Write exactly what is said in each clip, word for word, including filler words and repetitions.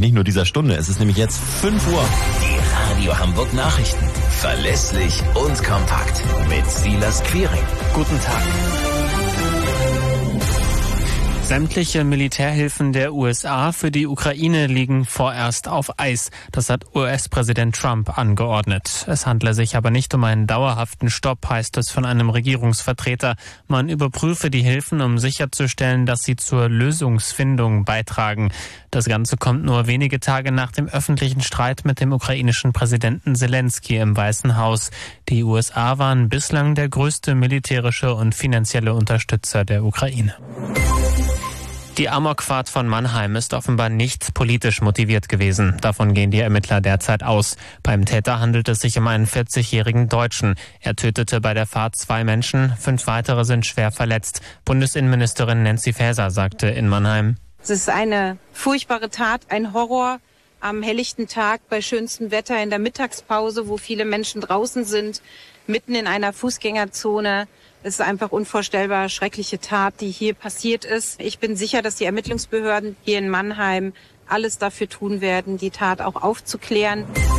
nicht nur dieser Stunde. Es ist nämlich jetzt fünf Uhr. Die Radio Hamburg Nachrichten. Verlässlich und kompakt. Mit Silas Quiring. Guten Tag. Sämtliche Militärhilfen der U S A für die Ukraine liegen vorerst auf Eis. Das hat U S-Präsident Trump angeordnet. Es handle sich aber nicht um einen dauerhaften Stopp, heißt es von einem Regierungsvertreter. Man überprüfe die Hilfen, um sicherzustellen, dass sie zur Lösungsfindung beitragen. Das Ganze kommt nur wenige Tage nach dem öffentlichen Streit mit dem ukrainischen Präsidenten Zelensky im Weißen Haus. Die U S A waren bislang der größte militärische und finanzielle Unterstützer der Ukraine. Die Amokfahrt von Mannheim ist offenbar nicht politisch motiviert gewesen. Davon gehen die Ermittler derzeit aus. Beim Täter handelt es sich um einen vierzigjährigen Deutschen. Er tötete bei der Fahrt zwei Menschen, fünf weitere sind schwer verletzt. Bundesinnenministerin Nancy Faeser sagte in Mannheim: Es ist eine furchtbare Tat, ein Horror am helllichten Tag, bei schönstem Wetter in der Mittagspause, wo viele Menschen draußen sind, mitten in einer Fußgängerzone. Es ist einfach unvorstellbar schreckliche Tat, die hier passiert ist. Ich bin sicher, dass die Ermittlungsbehörden hier in Mannheim alles dafür tun werden, die Tat auch aufzuklären.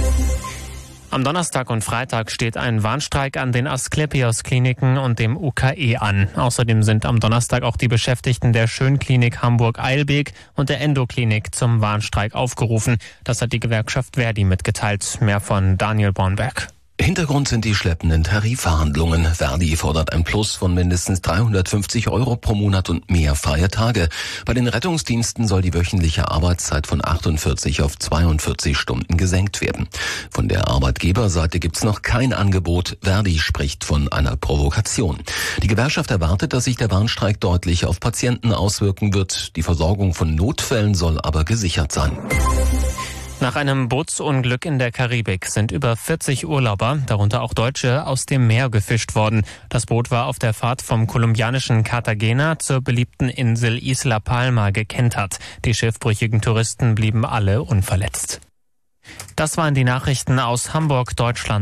Am Donnerstag und Freitag steht ein Warnstreik an den Asklepios-Kliniken und dem U K E an. Außerdem sind am Donnerstag auch die Beschäftigten der Schönklinik Hamburg-Eilbek und der Endoklinik zum Warnstreik aufgerufen. Das hat die Gewerkschaft Verdi mitgeteilt. Mehr von Daniel Bornberg. Hintergrund sind die schleppenden Tarifverhandlungen. Verdi fordert ein Plus von mindestens dreihundertfünfzig Euro pro Monat und mehr freie Tage. Bei den Rettungsdiensten soll die wöchentliche Arbeitszeit von achtundvierzig auf zweiundvierzig Stunden gesenkt werden. Von der Arbeitgeberseite gibt's noch kein Angebot. Verdi spricht von einer Provokation. Die Gewerkschaft erwartet, dass sich der Warnstreik deutlich auf Patienten auswirken wird. Die Versorgung von Notfällen soll aber gesichert sein. Nach einem Bootsunglück in der Karibik sind über vierzig Urlauber, darunter auch Deutsche, aus dem Meer gefischt worden. Das Boot war auf der Fahrt vom kolumbianischen Cartagena zur beliebten Insel Isla Palma gekentert. Die schiffbrüchigen Touristen blieben alle unverletzt. Das waren die Nachrichten aus Hamburg, Deutschland.